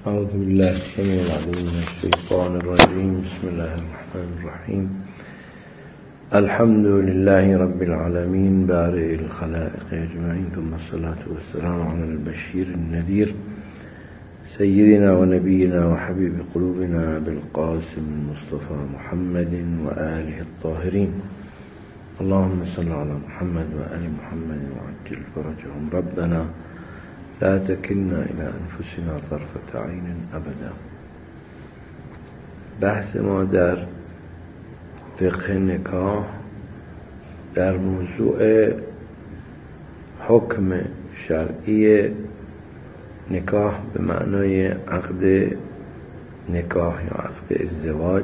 اعوذ بالله السمیع العلیم من الشیطان الرجیم. بسم الله الرحمن الرحیم. الحمد لله رب العالمین بارئ الخلائق اجمعین، ثم الصلاة والسلام علی البشیر النذیر سیدنا و نبینا و حبیب قلوبنا بالقاسم المصطفى محمد و آله الطاهرین. اللهم صل علی محمد و آل محمد و عجل فرجهم. ربنا لا تكلنا إلى أنفسنا طرفة عين أبدا. بحث ما در فقه نکاح در موضوع حکم شرعی نکاح به معنای عقد نکاح یا عقد ازدواج.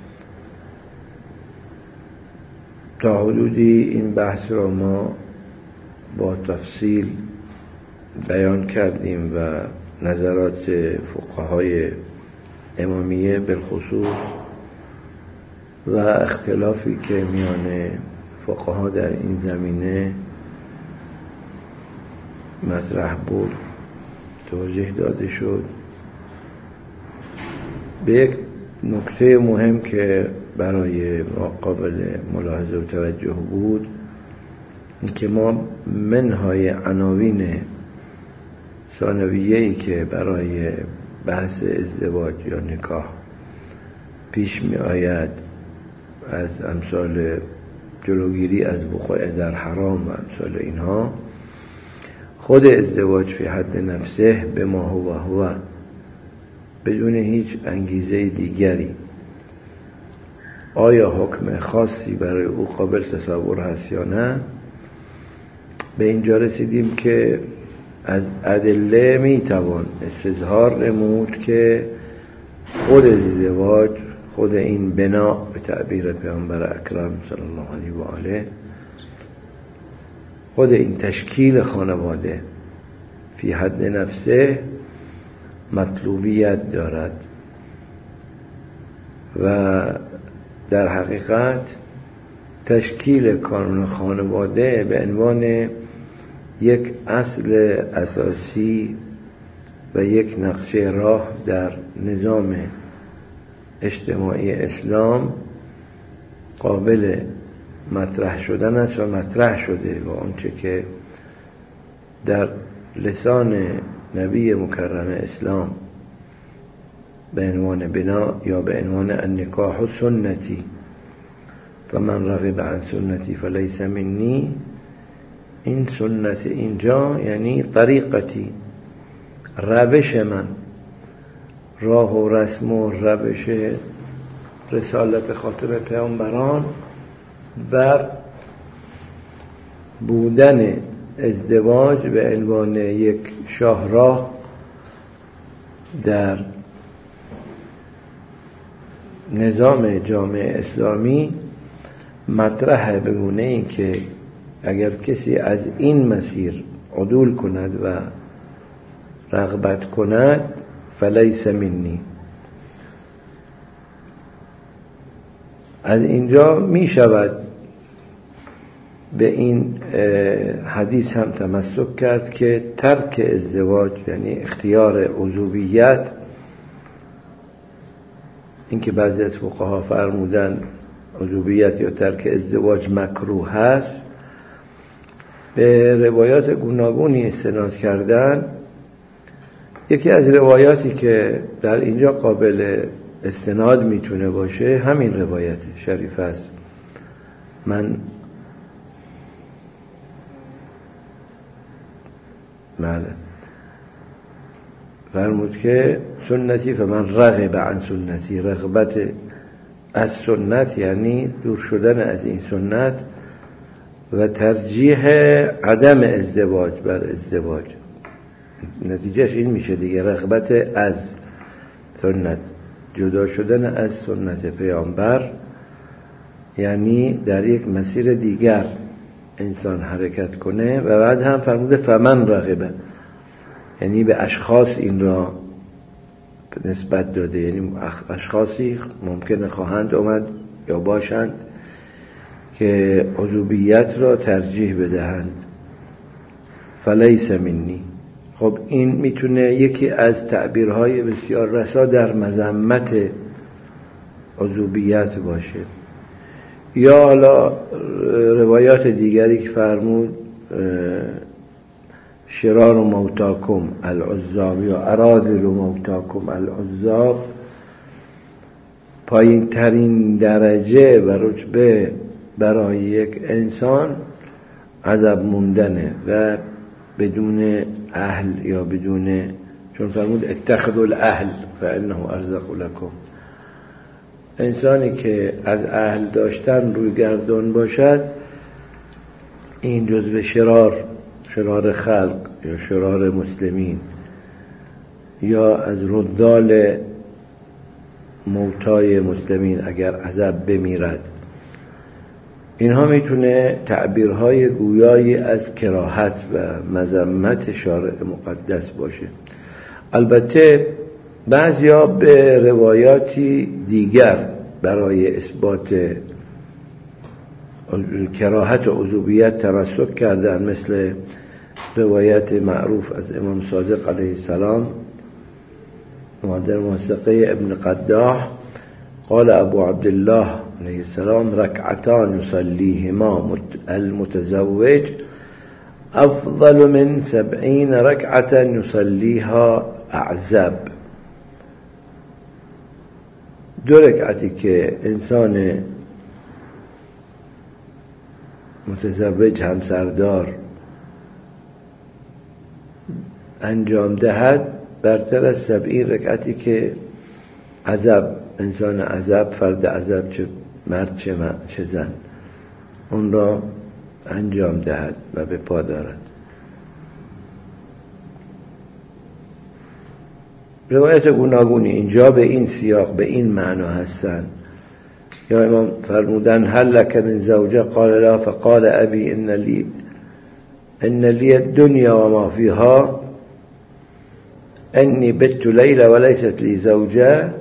تا حدودی این بحث را ما با تفصیل بیان کردیم و نظرات فقهای امامیه بالخصوص و اختلافی که میان فقها در این زمینه مطرح بود توضیح داده شد. به یک نکته مهم که برای ما قابل ملاحظه و توجه بود این که ما منهای عناوین ثانویه‌ای که برای بحث ازدواج یا نکاح پیش می آید از امثال جلوگیری از وقوع در حرام و امثال اینها، خود ازدواج فی حد نفسه به ما هو بدون هیچ انگیزه دیگری، آیا حکم خاصی برای او قابل تصور هست یا نه، به اینجا رسیدیم که از ادله میتوان استظهار نمود که خود ازدواج، خود این بنا به تعبیر پیامبر اکرم صلی الله علیه و آله، خود این تشکیل خانواده فی حد نفسه مطلوبیت دارد و در حقیقت تشکیل کانون خانواده به عنوان یک اصل اساسی و یک نقشه راه در نظام اجتماعی اسلام قابل مطرح شدن است و مطرح شده و آنچه که در لسان نبی مکرم اسلام به عنوان بنا یا به عنوان النکاح سنتی فمن رغب عن سنتی فلیس منی، این سنت اینجا یعنی طریقتی، روش من، راه و رسم و روش رسالت خاتم پیامبران بر بودن ازدواج به عنوان یک شاهراه در نظام جامعه اسلامی مطرحه، به گونه این که اگر کسی از این مسیر عدول کند و رغبت کند فلیس منی. از اینجا می شود به این حدیث هم تمسک کرد که ترک ازدواج یعنی اختیار عضویت، این که بعضی از فقها فرمودن عضویت یا ترک ازدواج مکروه هست، به روایات گوناگونی استناد کردن. یکی از روایاتی که در اینجا قابل استناد میتونه باشه همین روایت شریف است. من فرمود که سنتی فمن رغب عن سنتی، رغبت از سنت یعنی دور شدن از این سنت و ترجیح عدم ازدواج بر ازدواج. نتیجهش این میشه دیگه، رغبت از سنت، جدا شدن از سنت پیامبر، یعنی در یک مسیر دیگر انسان حرکت کنه. و بعد هم فرموده فمن رغبه، یعنی به اشخاص این را نسبت داده، یعنی اشخاصی ممکنه خواهند اومد یا باشند که عضویت را ترجیح بدهند. فلیس منی، خب این میتونه یکی از تعبیرهای بسیار رسا در مذمت عذوبیت باشه. یا حالا روایات دیگری که فرمود شرار موتاکم العذاب یا ارادل موتاکم العذاب، پایین ترین درجه و رتبه برای یک انسان عذاب موندنه و بدون اهل یا بدون، چون فرمود اتخذوا الاهل فانه ارزق لكم، انسانی که از اهل داشتن روی گردان باشد این جزو شرار خلق یا شرار مسلمین یا از ردال موتای مسلمین اگر عذاب بمیرد. اینها میتونه تعبیرهای گویایی از کراهت و مذمت شارع مقدس باشه. البته بعضیا به روایاتی دیگر برای اثبات کراهت و عذوبیت تمسک کردن، مثل روایت معروف از امام صادق علیه السلام در موثقه ابن قداح قال ابو عبدالله علیه السلام رکعتان یصلیهما المتزوج افضل من 70 رکعتا یصلیها اعزب. 2 رکعتی که انسان متزوج همسردار انجام دهد برتر از 70 رکعتی که انسان عزب، فرد عزب، چه مرد چه زن، اون را انجام دهد و به پا دارد. روایت گوناگونی اینجا به این سیاق به این معنا هستند. یا امام فرمودن هل لك من زوجه قال لا فقال ابي ان لي الدنيا وما فيها اني بت ليلة وليست لي زوجة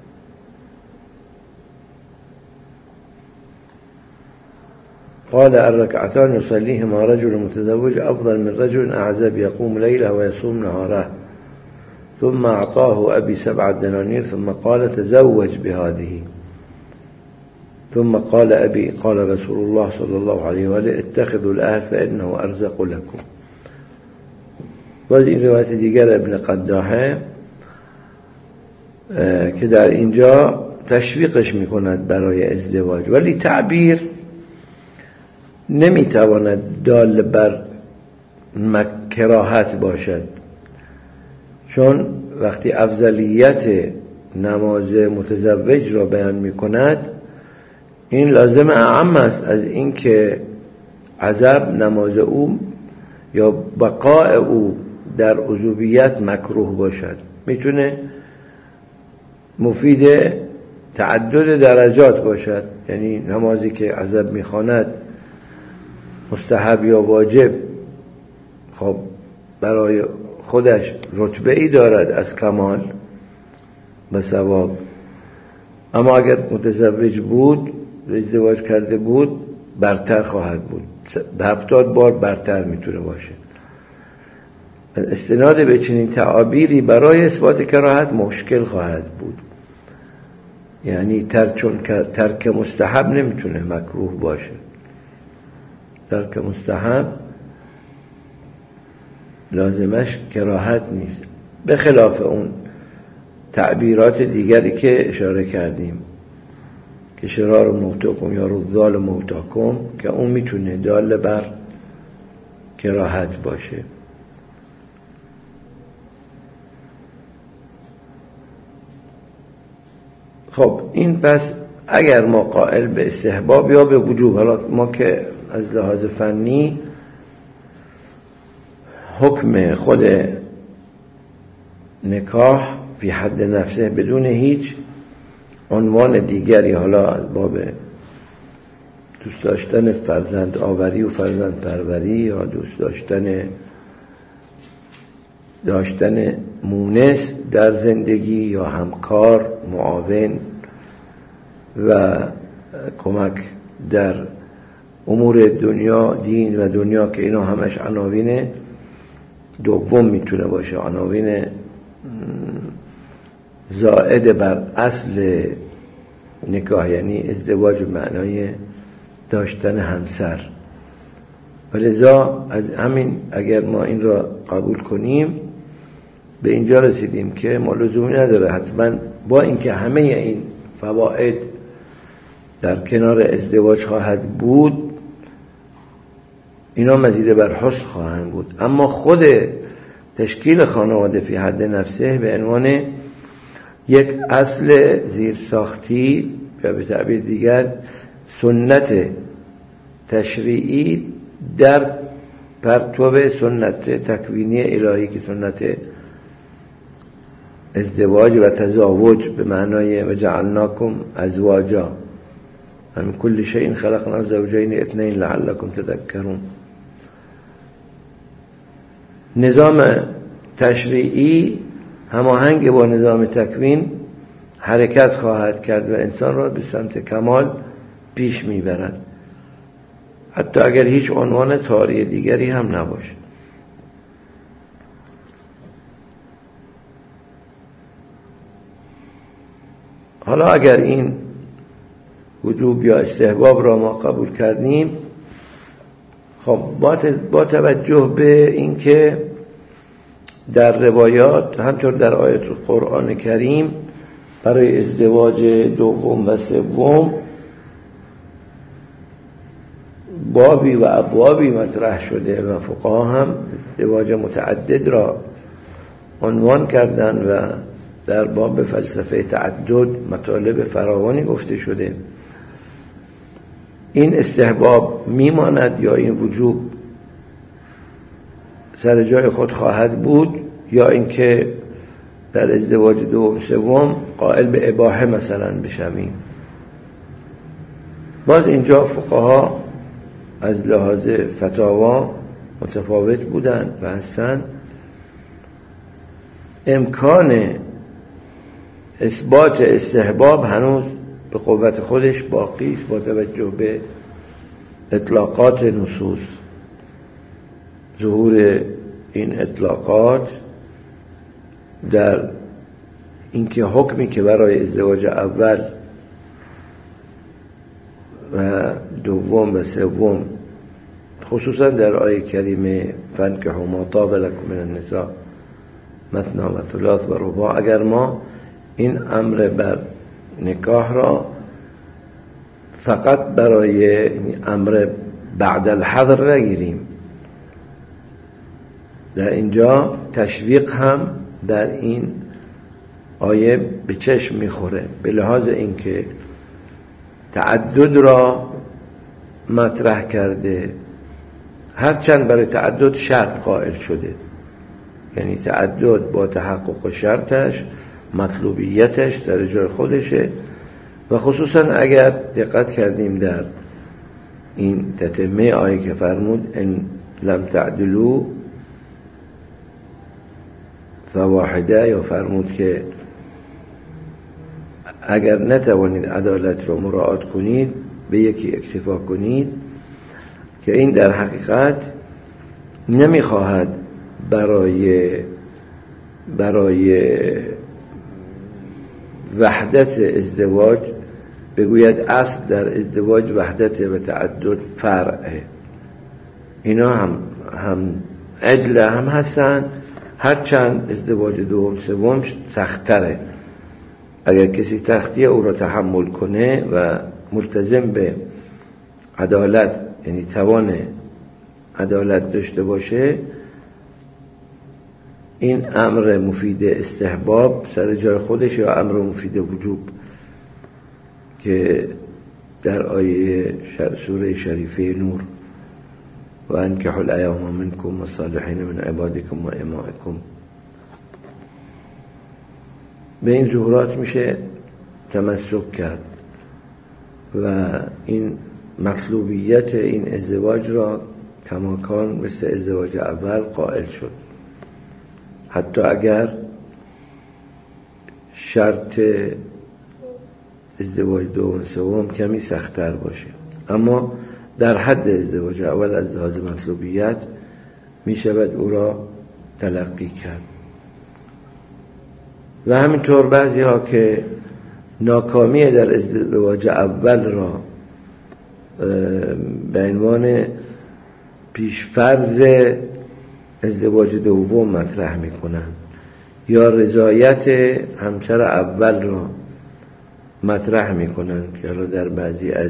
قال الركعتان يصليهما رجل متزوج افضل من رجل اعزب يقوم ليلة ويصوم نهاره. ثم اعطاه ابي 7 دنانير ثم قال تزوج بهذه. ثم قال ابي قال رسول الله صلى الله عليه وآله اتخذوا الاهل فانه ارزق لكم. باز این روایت دیگر ابن قداحه که در اینجا تشویقش میکند برای ازدواج، ولی تعبیر نمیتواند دال بر کراهت باشد، چون وقتی افضلیت نماز متزوج را بیان میکند این لازم اعم است از این که عذاب نماز او یا بقاء او در عذوبیت مکروه باشد. میتونه مفید تعدد درجات باشد، یعنی نمازی که عذاب میخواند مستحب یا واجب خب برای خودش رتبه ای دارد از کمال و ثواب، اما اگر متزوج بود ازدواج کرده بود برتر خواهد بود، 70 بار برتر میتونه باشه. استناد به چنین تعابیری برای اثبات کراهت مشکل خواهد بود، یعنی چون ترک مستحب نمیتونه مکروه باشه. ترک مستحب لازمش کراهت نیست، به خلاف اون تعبیرات دیگری که اشاره کردیم که شرار موتاکم یا رذال موتاکم، که اون میتونه دال بر کراهت باشه. خب این پس اگر ما قائل به استحباب یا به وجوب، حالا ما که از لحاظ فنی حکم خود نکاح فی حد نفسه بدون هیچ عنوان دیگری، حالا از باب دوست داشتن فرزند آوری و فرزند پروری یا دوست داشتن مونس در زندگی یا همکار معاون و کمک در امور دنیا دین و دنیا که اینا همش عناوینه، دوم میتونه باشه، عناوین زائد بر اصل نکاح، یعنی ازدواج به معنای داشتن همسر. ولذا از همین اگر ما این را قبول کنیم به اینجا رسیدیم که ما لزومی نداره حتما با اینکه همه این فواید در کنار ازدواج خواهد بود، اینا مزید بر حسن خواهند بود، اما خود تشکیل خانواده فی حد نفسه به عنوان یک اصل زیرساختی یا به تعبیر دیگر سنت تشریعی در پرتو سنت تکوینی الهی که سنت ازدواج و تزاوج به معنای و جعلناکم ازواجا من کل شیء خلقنا زوجین اثنین لعلکم تذکرون. نظام تشریعی هماهنگ با نظام تکوین حرکت خواهد کرد و انسان را به سمت کمال پیش میبرد، حتی اگر هیچ عنوان طاری دیگری هم نباشه. حالا اگر این وجوب یا استحباب را ما قبول کردیم، خب با توجه به اینکه در روایات همطور در آیات قرآن کریم برای ازدواج دوم و سوم بابی و ابوابی مطرح شده و فقها هم ازدواج متعدد را عنوان کردن و در باب فلسفه تعدد مطالب فراوانی گفته شده، این استحباب میماند یا این وجوب سر جای خود خواهد بود، یا اینکه در ازدواج دوم سوم قائل به اباحه مثلا بشویم؟ باز اینجا فقها از لحاظ فتاوا متفاوت بودند و هستند. امکان اثبات استحباب هنوز به قوت خودش باقی است با توجه به اطلاقات نصوص. ظهور این اطلاقات در اینکه حکمی که برای ازدواج اول و دوم و سوم خصوصا در آیه کریمه فانکحوا ما طاب لکم من النساء مثنی و ثلاث و رباع، اگر ما این امر بر نکاح را فقط برای امر بعد الحظر نگیریم، در اینجا تشویق هم در این آیه به چشم میخوره، به لحاظ اینکه تعدد را مطرح کرده، هرچند برای تعدد شرط قائل شده، یعنی تعدد با تحقق شرطش مطلوبیتش در جای خودشه، و خصوصا اگر دقت کردیم در این تتمه آیه که فرمود ان لم تعدلوا فواحده، یا فرمود که اگر نتوانید عدالت را مراعات کنید به یکی اکتفا کنید، که این در حقیقت نمیخواهد برای وحدت ازدواج بگوید اصل در ازدواج وحدت و تعدد فرعه. اینا هم عدل هم هستن، هرچند ازدواج دوم سوم سخت‌تره. اگر کسی تختی او را تحمل کنه و ملتزم به عدالت، یعنی توان عدالت داشته باشه، این امر مفید استحباب سر جای خودش، یا امر مفید وجوب که در آیه سوره شریفه نور و انکحوا الایام منکم والصالحین من عبادکم و امائکم، به این ظهورات میشه تمسک کرد و این مطلوبیت این ازدواج را کماکان مثل ازدواج اول قائل شد، حتی اگر شرط ازدواج دوم سوم کمی سخت‌تر باشه، اما در حد ازدواج اول از لحاظ مطلوبیت می شود او را تلقی کرد. و همینطور بعضی ها که ناکامی در ازدواج اول را به عنوان پیشفرض ازدواج دوم مطرح میکنن یا رضایت همسر اول را مطرح میکنن که حالا در بعضی از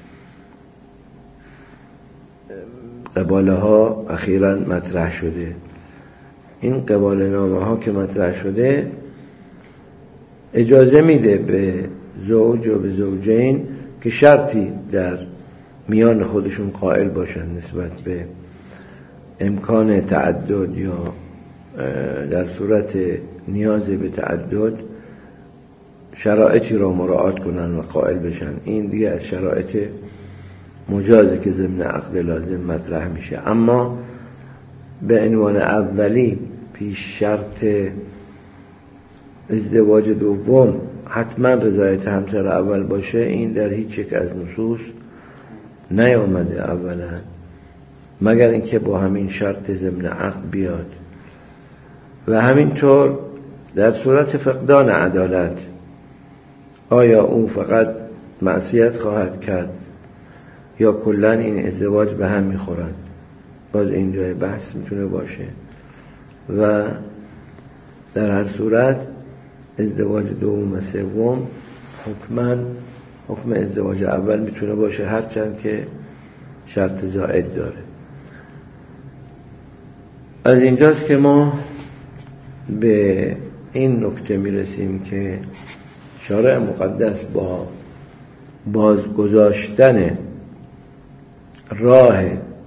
قباله ها اخیراً مطرح شده. این قباله نامه ها که مطرح شده اجازه میده به زوج و به زوجین که شرطی در میان خودشون قائل باشن نسبت به امکان تعدد یا در صورت نیاز به تعدد شرایطی را مراعات کنن و قائل بشن. این دیگه از شرایط مجازه که ضمن عقد لازم مطرح میشه. اما به عنوان اولی پیش شرط ازدواج دوم حتما رضایت همسر اول باشه، این در هیچ یک از نصوص نیامده اولا، مگر اینکه با همین شرط ضمن عقد بیاد. و همینطور در صورت فقدان عدالت، آیا او فقط معصیت خواهد کرد یا کلا این ازدواج به هم میخورد، باز اینجای بحث میتونه باشه. و در هر صورت ازدواج دوم و سوم حکما حکم ازدواج اول میتونه باشه، هرچند که شرط زائد داره. از اینجاست که ما به این نکته میرسیم که شارع مقدس با بازگذاشتن راه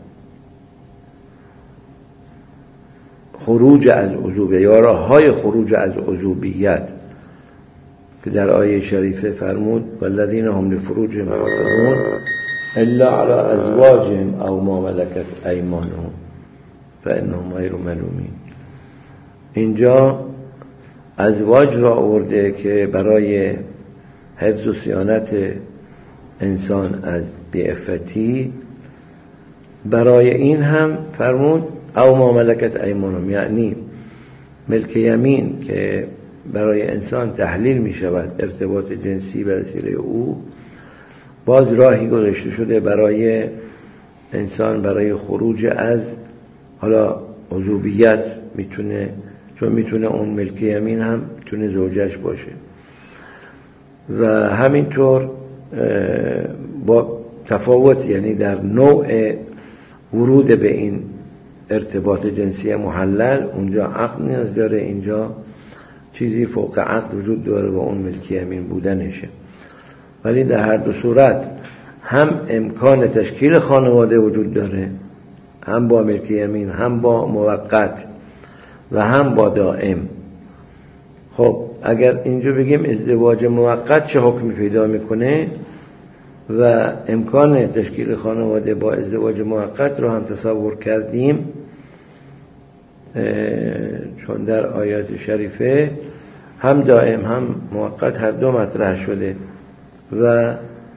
خروج از عزوبیت یا راه‌های خروج از عزوبیت که در آیه شریفه فرمود والذین هم لفروجهم حافظون الا علی ازواجهم او ما ملکت ایمانهم فانهم غیر ملومین. اینجا ازواج را آورده که برای حفظ و صیانت انسان از بی‌عفتی، برای این هم فرمود او ما ملکت ایمانهم، یعنی ملک یمین که برای انسان تحلیل می شود ارتباط جنسی به وسیله او، باز راهی گذاشته شده برای انسان برای خروج از حالا عزوبیت، میتونه چون میتونه اون ملک یمین هم میتونه زوجش باشه. و همینطور با تفاوت، یعنی در نوع ورود به این ارتباط جنسی محلل، اونجا عقد نیاز داره، اینجا چیزی فوق عقد وجود داره و اون ملک یمین بودنشه. ولی در هر دو صورت هم امکان تشکیل خانواده وجود داره، هم با ملک یمین، هم با موقت و هم با دائم. خب اگر اینجا بگیم ازدواج موقت چه حکمی پیدا میکنه و امکان تشکیل خانواده با ازدواج موقت رو هم تصور کردیم، چون در آیات شریفه هم دائم هم موقت هر دو مطرح شده و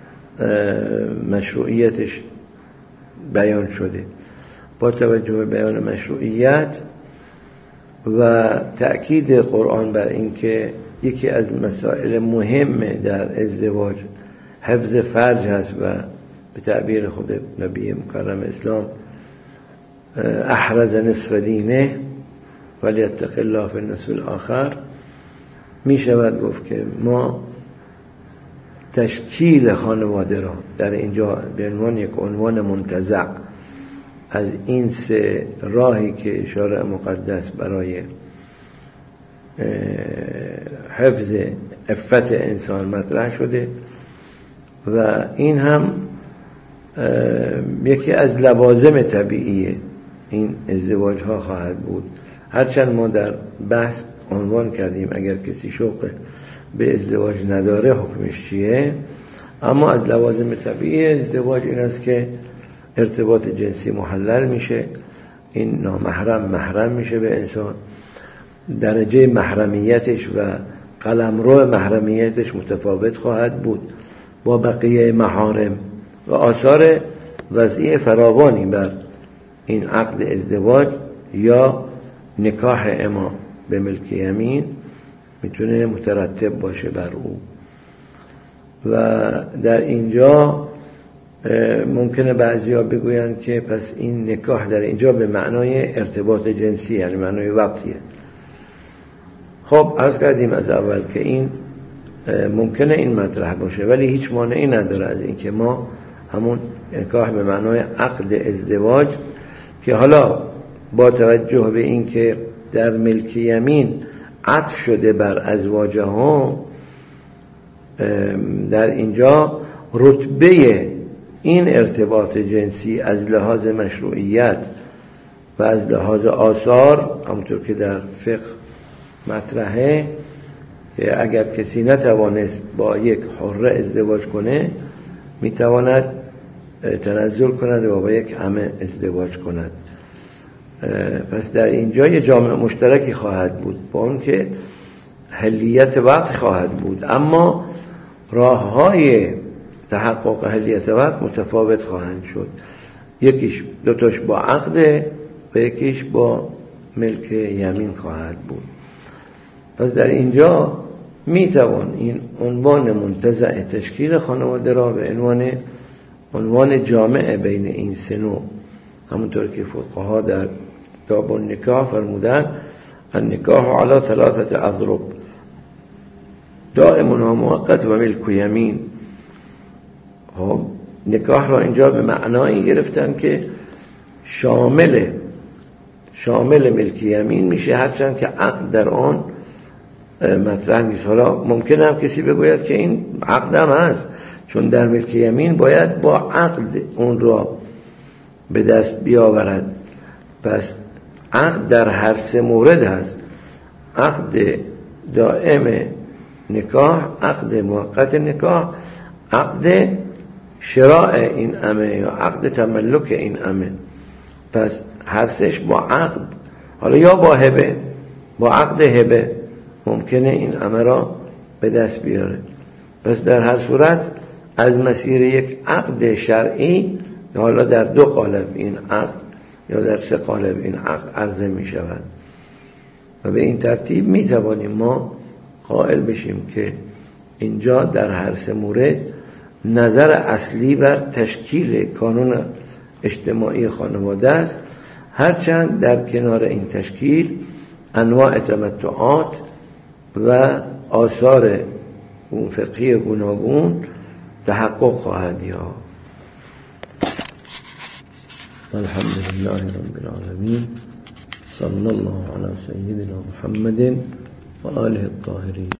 مشروعیتش بیان شده. با توجه به بیان مشروعیت و تأکید قرآن بر این که یکی از مسائل مهم در ازدواج حفظ فرج هست و به تعبیر خود نبی مکرم اسلام احرز نصف دینه ولیتق الله فی النصف الاخر، می شود گفت که ما تشکیل خانواده را در اینجا به عنوان یک عنوان منتزع از این سه راهی که شارع مقدس برای حفظ عفت انسان مطرح شده و این هم یکی از لوازم طبیعی این ازدواج ها خواهد بود. هرچند ما در بحث عنوان کردیم اگر کسی شوق به ازدواج نداره حکمش چیه، اما از لوازم طبیعی ازدواج این است که ارتباط جنسی محلل میشه، این نامحرم محرم میشه به انسان، درجه محرمیتش و قلمرو محرمیتش متفاوت خواهد بود با بقیه محارم و آثار وضعی فراوانی بر این عقد ازدواج یا نکاح اما به ملک یمین میتونه مترتب باشه بر او. و در اینجا ممکنه بعضیا بگویند که پس این نکاح در اینجا به معنای ارتباط جنسی، یعنی معنای وقتیه. خب عرض کردیم از اول که این ممکنه این مطرح باشه، ولی هیچ مانعی نداره از این که ما همون نکاح به معنای عقد ازدواج که حالا با توجه به این که در ملک یمین عطف شده بر ازواجهم، در اینجا رتبه این ارتباط جنسی از لحاظ مشروعیت و از لحاظ آثار، همونطور که در فقه مطرحه که اگر کسی نتوانست با یک حره ازدواج کنه میتواند تنزل کند و با یک عمه ازدواج کند. پس در اینجا یه جامع مشترکی خواهد بود، با اون که حلیت وقت خواهد بود، اما راه های تحقق حلیت وقت متفاوت خواهند شد. یکیش دوتاش با عقد و یکیش با ملک یمین خواهد بود. پس در اینجا میتوان این عنوان منتزع تشکیل خانواده را به عنوان جامع بین این سه نوع، همونطور که فقها در کتاب النکاح فرمودن النکاح علی ثلاثه اضرب دائم و موقت و ملک و یمین. خب نکاح را اینجا به معنایی گرفتن که شامل ملک یمین میشه، هرچند که عقد در آن مطرح نیست. حالا ممکنه هم کسی بگوید که این عقد هم هست، چون در ملک یمین باید با عقد اون را به دست بیاورد. پس عقد در هر سه مورد هست: عقد دائم نکاح، عقد موقت نکاح، عقد شراء این عمه یا عقد تملک این عمه. پس هر سهش با عقد، حالا یا با هبه، با عقد هبه ممکنه این عمه را به دست بیاره. پس در هر صورت از مسیر یک عقد شرعی، حالا در دو قالب این عقد یا در سه قالب این عقد عرضه می شود و به این ترتیب می توانیم ما قائل بشیم که اینجا در هر سه مورد نظر اصلی بر تشکیل کانون اجتماعی خانواده است، هرچند در کنار این تشکیل انواع تمتعات و آثار فقهی گوناگون تحقق خواهد یافت. الحمدلله رب العالمین، صلی الله علی سیدنا محمد و آله الطاهرین.